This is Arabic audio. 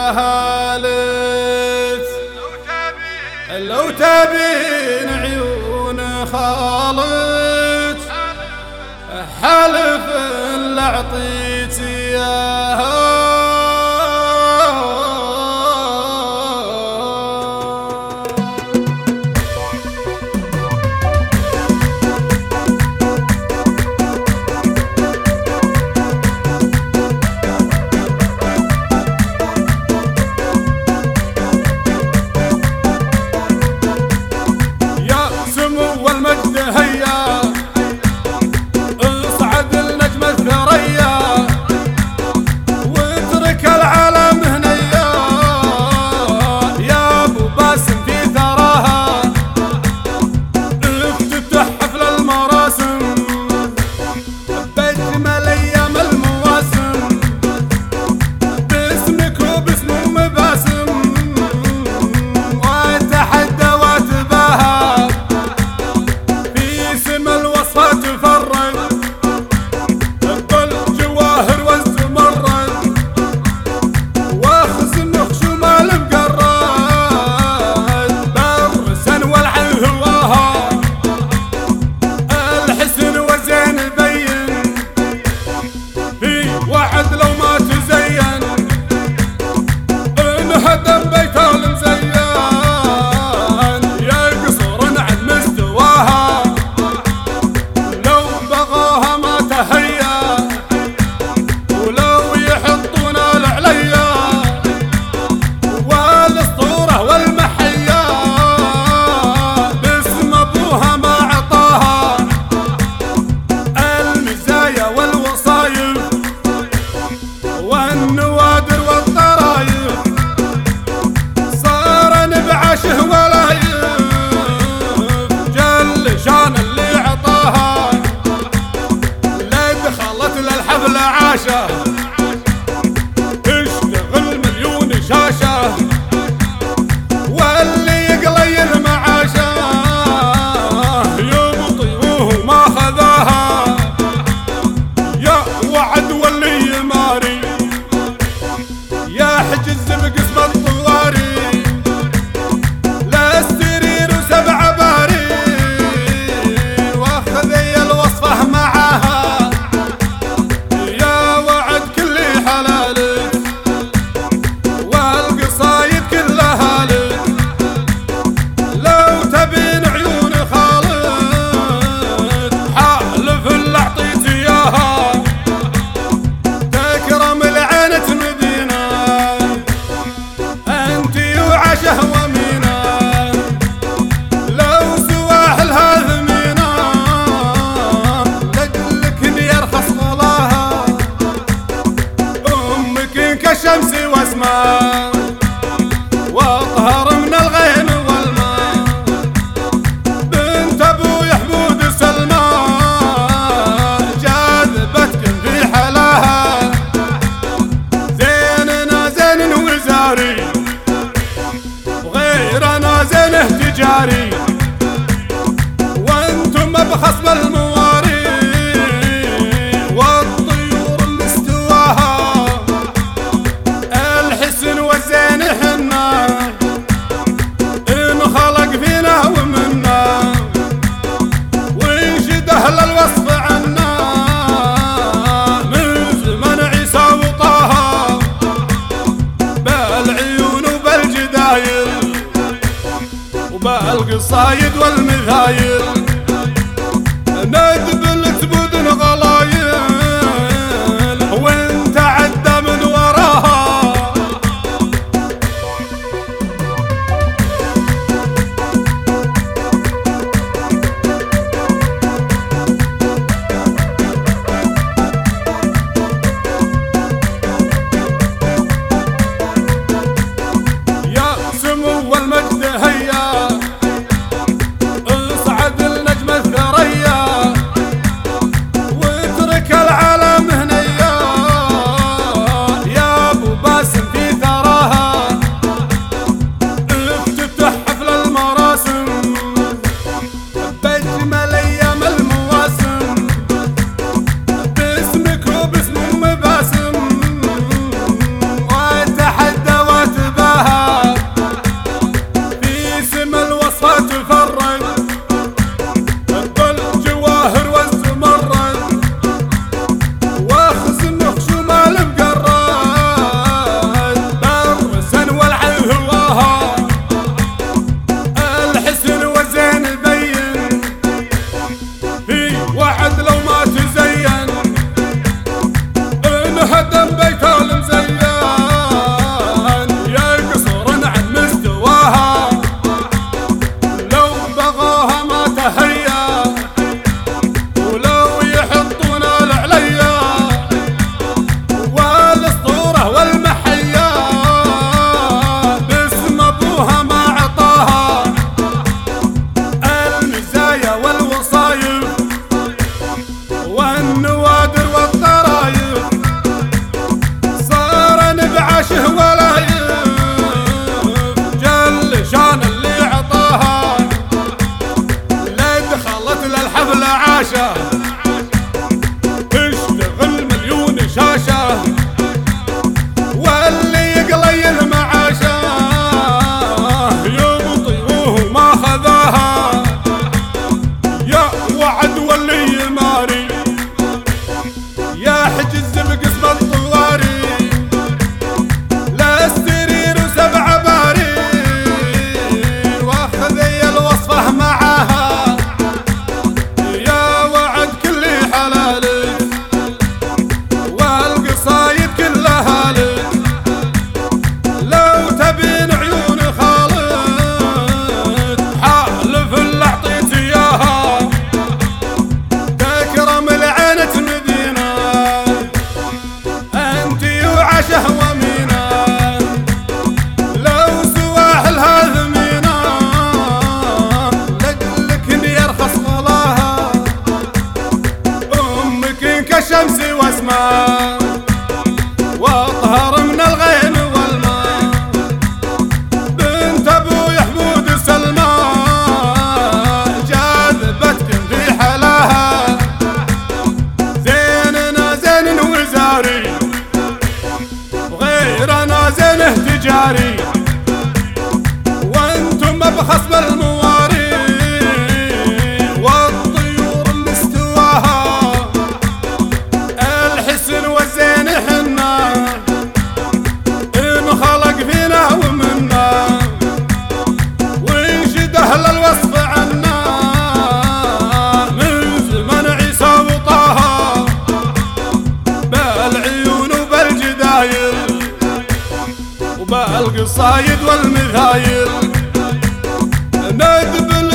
هالت لو تبين عيون خالت حلف اللي اعطيت اياها. والمجد هيا اصعد النجم الثريا واترك العالم هنيا يا ابو باسم في ثراها افتتح حفل المراسم باجمل ايام المواسم باسمك وباسم ام باسم واتحدى واتباهى اسم الوصفة تفرد بالجواهر والزمرد واخز النخشوم المقرد برسا والعن هواها الحسن والزين بين في وعد لو ما تزين انهدم بيت المزين يقصر عن مستواها هيا ولو يحطون العليا والاسطوره والمحيا باسم ابوها ما عطاها المزايا والوصايف والنوادر والطرايف صار نبعشه ولايف جل شان اللي عطاها دخلت للحفل عاشة تشتغل مليون شاشة واللي يقليل معاشه يبطيوه ما خذاها يا وعد واللي يماري يا حجز بقسم الطواري لا السرير وسبع باري واخذي الوصفة معاها الشمس واسماء واطهر من الغيم والماء بنت ابوي حمود سلمى جاذبتك في حلاها زيننا زين وزاري وغيرنا زينه تجاري وانتم بخصم المواري والطيور اللي استواها والزين حنا انخلق فينا ومنا وينشد اهل الوصف عنا من زمن عيسى وطه بالعيون وبالجدايل وبالقصايد والمثايل ندبل تبودن غلايل وانت عدى من وراها والمجد هيا اصعد بخصم المواري والطيور اللي استواها الحسن والزين حنا انخلق فينا ومنا وينشد اهل الوصف عنا من زمن عيسى وطه بالعيون وبالجدايل وبالقصايد والمثايل ندب